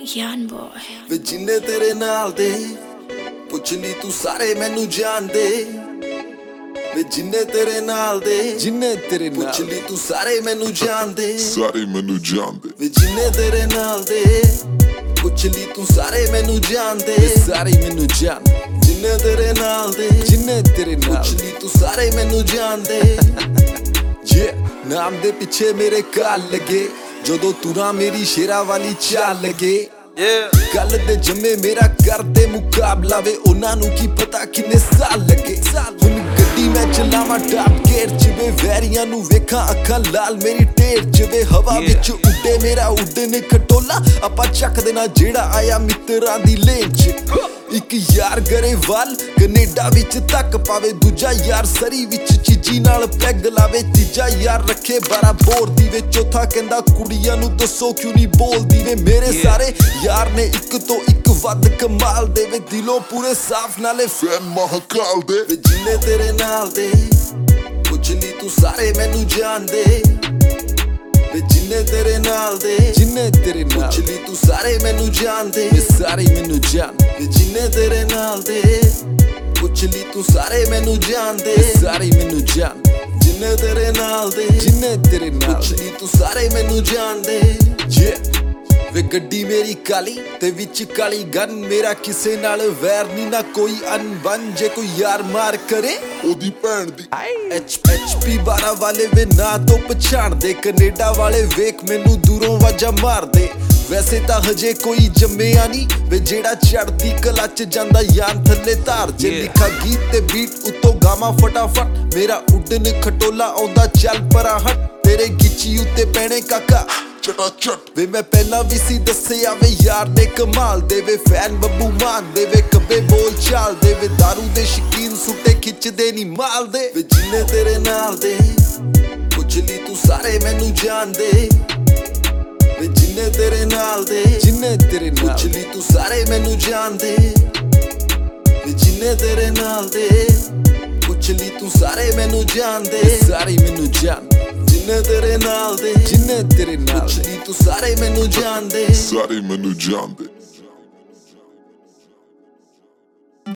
Young boy ਵੇ ਜਿੰਨੇ ਤੇਰੇ ਨਾਲ ਦੇ ਪੁੱਛ ਲਈ ਤੂੰ ਸਾਰੇ ਮੈਨੂੰ ਜਾਣਦੇ ਵੇ ਜਿੰਨੇ ਤੇਰੇ ਨਾਲ ਦੇ ਪੁੱਛ ਲਈ ਤੂੰ ਸਾਰੇ ਮੈਨੂੰ ਜਾਣਦੇ ਵੇ ਜਿੰਨੇ ਤੇਰੇ ਨਾਲ ਦੇ ਪੁੱਛ ਲਈ ਤੂੰ ਸਾਰੇ ਮੈਨੂੰ ਜਾਣਦੇ ਜਿੰਨੇ ਤੇਰੇ ਨਾਲ ਦੇ ਪੁੱਛ ਲਈ ਤੂੰ ਸਾਰੇ ਮੈਨੂੰ ਜਾਣਦੇ ਨਾਮ ਦੇ ਪਿੱਛੇ ਮੇਰੇ ਕਾਲ ਲਗੇ ਜਦੋਂ ਤੁਰਾਂ ਮੇਰੀ ਸ਼ੇਰਾਂ ਵਾਲੀ ਚਾਲ ਲਗੇ ਗੱਲ ਦੇ ਜੰਮੇ ਮੇਰਾ ਕਰਦੇ ਮੁਕਾਬਲਾ ਵੇ ਉਹਨਾਂ ਨੂੰ ਕੀ ਪਤਾ ਕਿੰਨੇ ਸਾਲ ਲੱਗੇ ਹੁਣ ਗੱਡੀ ਮੈਂ ਚਲਾਵਾਂ ਟਾਪ ਗੇਅਰ ਚ ਵੇ ਵੈਰੀਆਂ ਨੂੰ ਵੇਖਾਂ ਅੱਖਾਂ ਲਾਲ ਮੇਰੀ ਢੇਰ ਚ ਵੇ ਹਵਾ ਵਿੱਚ ਉੱਡੇ ਮੇਰਾ ਉੱਡਣ ਖਟੋਲਾ ਆਪਾਂ ਚੱਕ ਦੇਣਾ ਜਿਹੜਾ ਆਇਆ ਮਿੱਤਰਾਂ ਦੀ ਲੇਨ ਚ ਇੱਕ ਯਾਰ ਗਰੇਵਾਲ ਕੈਨੇਡਾ ਵਿੱਚ ਤੱਕ ਪਾਵੇ ਦੂਜਾ ਯਾਰ ਸਰੀ ਵਿੱਚ ਚੀਜੀ ਨਾਲ ਪੈਗ ਲਾਵੇ ਤੀਜਾ ਯਾਰ ਰੱਖੇ 12 ਬੋਰ ਦੀ ਵੇ ਚੌਥਾ ਕਹਿੰਦਾ ਕੁੜੀਆਂ ਨੂੰ ਦੱਸੋ ਕਿਉਂ ਨਹੀਂ ਬੋਲਦੀ ਵੇ ਮੇਰੇ ਸਾਰੇ ਯਾਰ ਨੇ ਇੱਕ ਤੋਂ ਇੱਕ ਵੱਧ ਕਮਾਲ ਦੇ ਵੇ ਦਿਲੋਂ ਪੂਰੇ ਸਾਫ਼ ਨਾਲੇ ਫੈਨ ਮਹਾਕਾਲ ਦੇ ਵੇ ਜਿੰਨੇ ਤੇਰੇ ਨਾਲ ਦੇ ਪੁੱਛ ਲਈ ਤੂੰ ਸਾਰੇ ਮੈਨੂੰ ਜਾਣਦੇ ਵੇ ਜਿੰਨੇ ਤੇਰੇ ਨਾਲ ਦੇ ਪੁੱਛ ਲਈ ਤੂੰ ਸਾਰੇ ਮੈਨੂੰ ਜਾਣਦੇ ਵੇ ਜਿੰਨੇ ਤੇਰੇ ਨਾਲ ਦੇ ਪੁੱਛ ਲਈ ਤੂੰ ਸਾਰੇ ਮੈਨੂੰ ਜਾਣਦੇ ਜਿੰਨੇ ਤੇਰੇ ਨਾਲ ਦੇ ਪੁੱਛ ਲਈ ਤੂੰ ਸਾਰੇ ਮੈਨੂੰ ਜਾਣਦੇ ਵੇ ਗੱਡੀ ਮੇਰੀ ਕਾਲੀ ਤੇ ਵਿੱਚ ਕਾਲੀ ਗਨ ਮੇਰਾ ਕਿਸੇ ਨਾਲ ਵੈਰ ਨਹੀਂ ਨਾ ਕੋਈ ਅਨਬਨ ਜੇ ਕੋਈ ਯਾਰ ਮਾਰ ਕਰੇ ਉਹਦੀ ਭੈਣ ਦੀ HP 12 ਵਾਲੇ ਵੇ ਨਾ ਤੋਂ ਪਛਾਣਦੇ ਕੈਨੇਡਾ ਵਾਲੇ ਵੇਖ ਮੈਨੂੰ ਦੂਰੋਂ ਵਾਜਾ ਮਾਰਦੇ ਵੈਸੇ ਤਾਂ ਹਜੇ ਕੋਈ ਜੰਮਿਆ ਨਹੀਂ ਵੇ ਜਿਹੜਾ ਚੜਦੀ ਕਲਾ ਚ ਜਾਂਦਾ ਯਾਨ ਥੱਲੇ ਧਾਰ ਜੇ ਲਿਖਾ ਗੀਤ ਤੇ ਬੀਟ ਉੱਤੋਂ ਗਾਵਾਂ ਫਟਾਫਟ ਮੇਰਾ ਉੱਡਣ ਖਟੋਲਾ ਆਉਂਦਾ ਚੱਲ ਪਰਾਂ ਹਟ ਤੇਰੇ ਗਿੱਚੀ ਉੱਤੇ ਪੈਣੇ ਕਾਕਾ ਵੇ ਮੈਂ ਪਹਿਲਾਂ ਵੀ ਸੀ ਦੱਸਿਆ ਵੇ ਯਾਰ ਨੇ ਕਮਾਲ ਦੇ ਵੇ ਫੈਨ ਬੱਬੂ ਮਾਨ ਦੇ ਵੇ ਕੱਬੇ ਬੋਲ ਚਾਲ ਦੇ ਵੇ ਦਾਰੂ ਦੇ ਸ਼ਕੀਨ ਸੁੱਟੇ ਖਿੱਚਦੇ ਨਹੀਂ ਮਾਲ ਦੇ ਵੇ ਜਿੰਨੇ ਤੇਰੇ ਨਾਲ ਦੇ ਪੁੱਛ ਲਈ ਤੂੰ ਸਾਰੇ ਮੈਨੂੰ ਜਾਣਦੇ ਵੇ ਜਿੰਨੇ ਤੇਰੇ ਨਾਲ ਦੇ ਪੁੱਛ ਲਈ ਤੂੰ ਸਾਰੇ ਮੈਨੂੰ ਜਾਣਦੇ ਵੇ ਜਿੰਨੇ ਤੇਰੇ ਨਾਲ ਦੇ ਪੁੱਛ ਲਈ ਤੂੰ ਸਾਰੇ ਮੈਨੂੰ ਜਾਣਦੇ ਜਿੰਨੇ ਤੇਰੇ ਨਾਲ ਦੇ ਪੁੱਛ ਲਈ ਤੂੰ ਸਾਰੇ ਮੈਨੂੰ ਜਾਣਦੇ